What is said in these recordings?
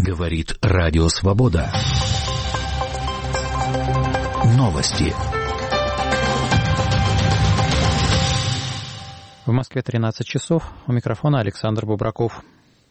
Говорит Радио Свобода. Новости. В Москве 13 часов. У микрофона Александр Бубраков.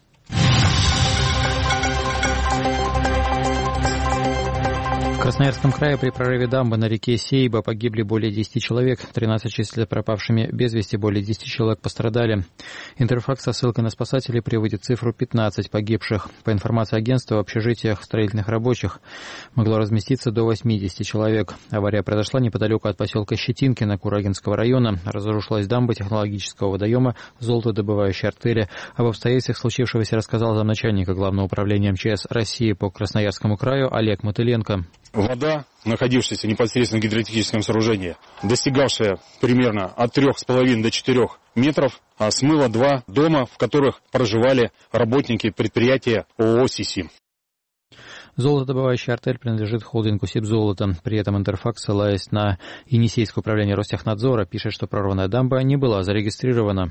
В Красноярском крае при прорыве дамбы на реке Сейба погибли более 10 человек, 13 числят пропавшими без вести, более 10 человек пострадали. Интерфакс со ссылкой на спасателей приводит цифру 15 погибших. По информации агентства, в общежитиях строительных рабочих могло разместиться до 80 человек. Авария произошла неподалеку от поселка Щетинкино Курагинского района. Разрушилась дамба технологического водоема золотодобывающей артели. Об обстоятельствах случившегося рассказал замначальника Главного управления МЧС России по Красноярскому краю Олег Мотыленко. Вода, находившаяся непосредственно в гидротехническом сооружении, достигавшая примерно от 3,5 до 4 метров, смыла 2 дома, в которых проживали работники предприятия ООО «Сиси». Золотодобывающая артель принадлежит холдингу «Сибзолото». При этом Интерфакс, ссылаясь на Енисейское управление Ростехнадзора, пишет, что прорванная дамба не была зарегистрирована.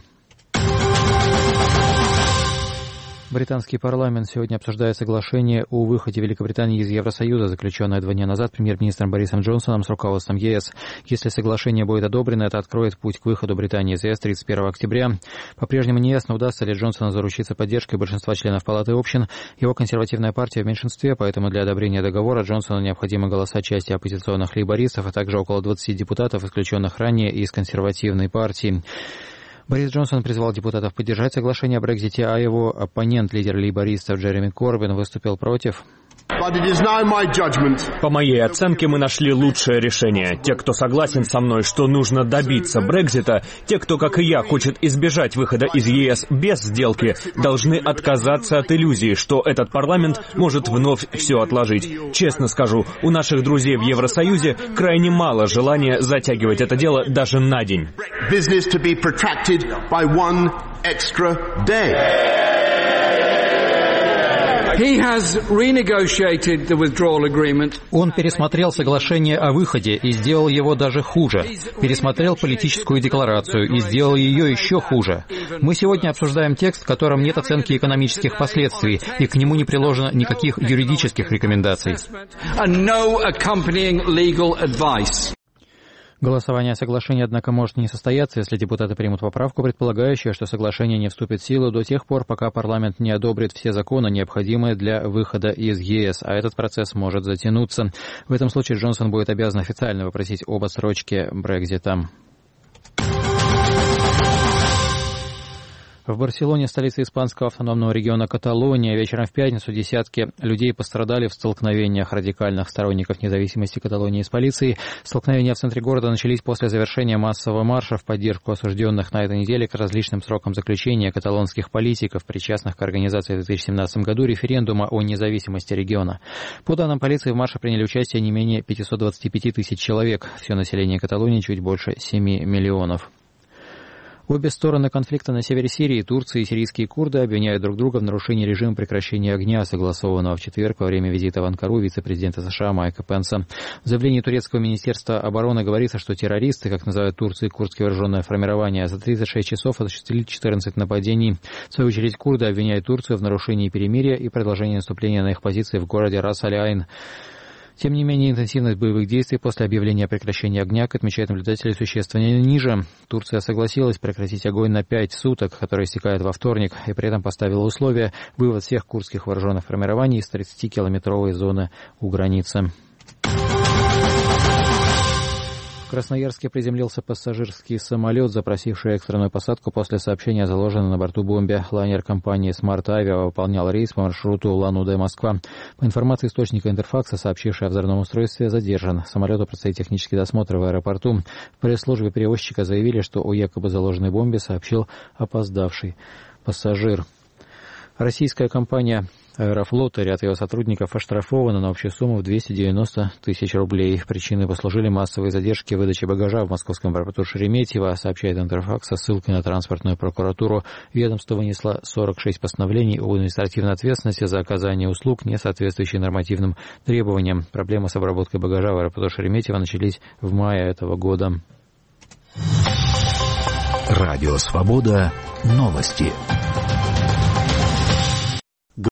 Британский парламент сегодня обсуждает соглашение о выходе Великобритании из Евросоюза, заключенное 2 дня назад премьер-министром Борисом Джонсоном с руководством ЕС. Если соглашение будет одобрено, это откроет путь к выходу Британии из ЕС 31 октября. По-прежнему неясно, удастся ли Джонсону заручиться поддержкой большинства членов Палаты общин. Его консервативная партия в меньшинстве, поэтому для одобрения договора Джонсону необходимы голоса части оппозиционных лейбористов, а также около 20 депутатов, исключенных ранее из консервативной партии. Борис Джонсон призвал депутатов поддержать соглашение о Брексите, а его оппонент, лидер лейбористов Джереми Корбин, выступил против. По моей оценке, мы нашли лучшее решение. Те, кто согласен со мной, что нужно добиться Брексита, те, кто, как и я, хочет избежать выхода из ЕС без сделки, должны отказаться от иллюзии, что этот парламент может вновь все отложить. Честно скажу, у наших друзей в Евросоюзе крайне мало желания затягивать это дело даже на день. Он пересмотрел соглашение о выходе и сделал его даже хуже. Пересмотрел политическую декларацию и сделал ее еще хуже. Мы сегодня обсуждаем текст, в котором нет оценки экономических последствий, и к нему не приложено никаких юридических рекомендаций. Голосование о соглашении, однако, может не состояться, если депутаты примут поправку, предполагающую, что соглашение не вступит в силу до тех пор, пока парламент не одобрит все законы, необходимые для выхода из ЕС, а этот процесс может затянуться. В этом случае Джонсон будет обязан официально попросить об отсрочке Брексита. В Барселоне, столице испанского автономного региона Каталония, вечером в пятницу десятки людей пострадали в столкновениях радикальных сторонников независимости Каталонии с полицией. Столкновения в центре города начались после завершения массового марша в поддержку осужденных на этой неделе к различным срокам заключения каталонских политиков, причастных к организации в 2017 году референдума о независимости региона. По данным полиции, в марше приняли участие не менее 525 тысяч человек. Все население Каталонии чуть больше 7 миллионов. Обе стороны конфликта на севере Сирии, Турция и сирийские курды, обвиняют друг друга в нарушении режима прекращения огня, согласованного в четверг во время визита в Анкару вице-президента США Майка Пенса. В заявлении турецкого министерства обороны говорится, что террористы, как называют Турции курдские вооруженные формирования, за 36 часов осуществили 14 нападений. В свою очередь курды обвиняют Турцию в нарушении перемирия и продолжении наступления на их позиции в городе Рас-Аль-Айн. Тем не менее, интенсивность боевых действий после объявления о прекращении огня, как отмечают наблюдатели, существенно ниже. Турция согласилась прекратить огонь на 5 суток, который истекает во вторник, и при этом поставила условие вывод всех курдских вооруженных формирований из 30-километровой зоны у границы. В Красноярске приземлился пассажирский самолет, запросивший экстренную посадку после сообщения о заложенной на борту бомбе. Лайнер компании Smart Avia выполнял рейс по маршруту Улан-Удэ-Москва. По информации источника Интерфакса, сообщивший о взрывном устройстве, задержан. Самолету предстоит технический досмотр в аэропорту. В пресс-службе перевозчика заявили, что о якобы заложенной бомбе сообщил опоздавший пассажир. Российская компания «Аэрофлот» и ряд его сотрудников оштрафованы на общую сумму в 290 тысяч рублей. Причиной послужили массовые задержки выдачи багажа в московском аэропорту Шереметьево, сообщает Интерфакс со ссылкой на транспортную прокуратуру. Ведомство вынесло 46 постановлений о административной ответственности за оказание услуг, не соответствующие нормативным требованиям. Проблемы с обработкой багажа в аэропорту Шереметьево начались в мае этого года. Радио «Свобода». Новости.